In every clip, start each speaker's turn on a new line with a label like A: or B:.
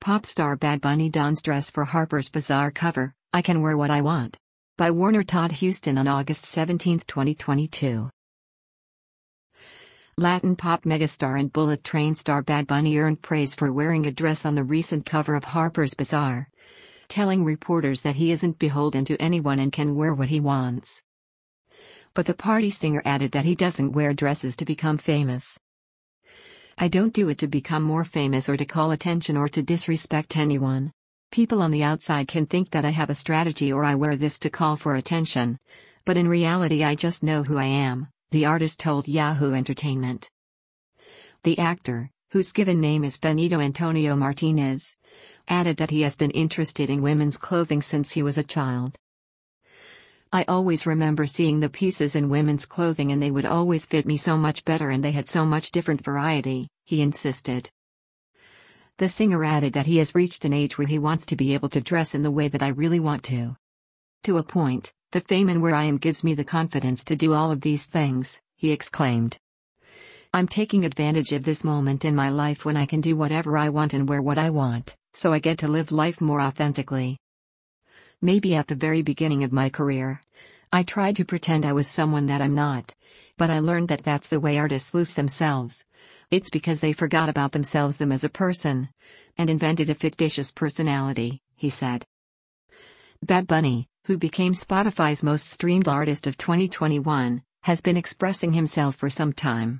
A: Pop star Bad Bunny dons dress for Harper's Bazaar cover, I Can Wear What I Want. By Warner Todd Huston on August 17, 2022. Latin pop megastar and Bullet Train star Bad Bunny earned praise for wearing a dress on the recent cover of Harper's Bazaar, telling reporters that he isn't beholden to anyone and can wear what he wants. But the party singer added that he doesn't wear dresses to become famous. I don't do it to become more famous or to call attention or to disrespect anyone. People on the outside can think that I have a strategy or I wear this to call for attention. But in reality I just know who I am, the artist told Yahoo Entertainment. The actor, whose given name is Benito Antonio Martinez, added that he has been interested in women's clothing since he was a child. I always remember seeing the pieces in women's clothing and they would always fit me so much better and they had so much different variety, he insisted. The singer added that he has reached an age where he wants to be able to dress in the way that I really want to. To a point, the fame and where I am gives me the confidence to do all of these things, he exclaimed. I'm taking advantage of this moment in my life when I can do whatever I want and wear what I want, so I get to live life more authentically. Maybe at the very beginning of my career, I tried to pretend I was someone that I'm not, but I learned that that's the way artists lose themselves. It's because they forgot about themselves as a person, and invented a fictitious personality, he said. Bad Bunny, who became Spotify's most streamed artist of 2021, has been expressing himself for some time.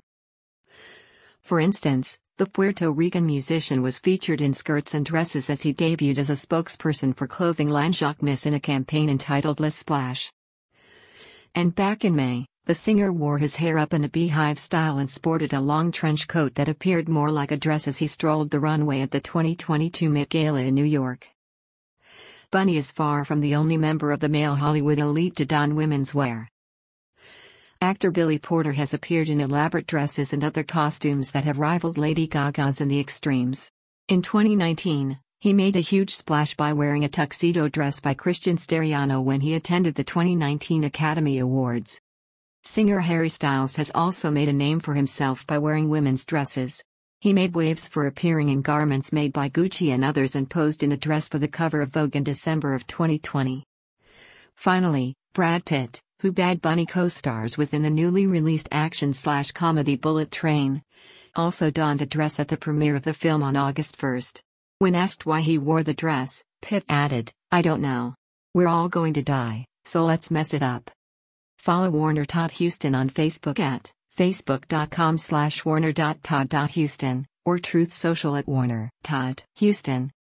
A: For instance, the Puerto Rican musician was featured in skirts and dresses as he debuted as a spokesperson for clothing line Jacquemus in a campaign entitled Les Splash. And back in May, the singer wore his hair up in a beehive style and sported a long trench coat that appeared more like a dress as he strolled the runway at the 2022 Met Gala in New York. Bunny is far from the only member of the male Hollywood elite to don women's wear. Actor Billy Porter has appeared in elaborate dresses and other costumes that have rivaled Lady Gaga's in the extremes. In 2019, he made a huge splash by wearing a tuxedo dress by Christian Siriano when he attended the 2019 Academy Awards. Singer Harry Styles has also made a name for himself by wearing women's dresses. He made waves for appearing in garments made by Gucci and others and posed in a dress for the cover of Vogue in December of 2020. Finally, Brad Pitt, who Bad Bunny co-stars with in the newly released action/comedy Bullet Train, also donned a dress at the premiere of the film on August 1. When asked why he wore the dress, Pitt added, "I don't know. We're all going to die, so let's mess it up." Follow Warner Todd Huston on Facebook at facebook.com/warner.todd.huston or Truth Social at Warner Todd Huston.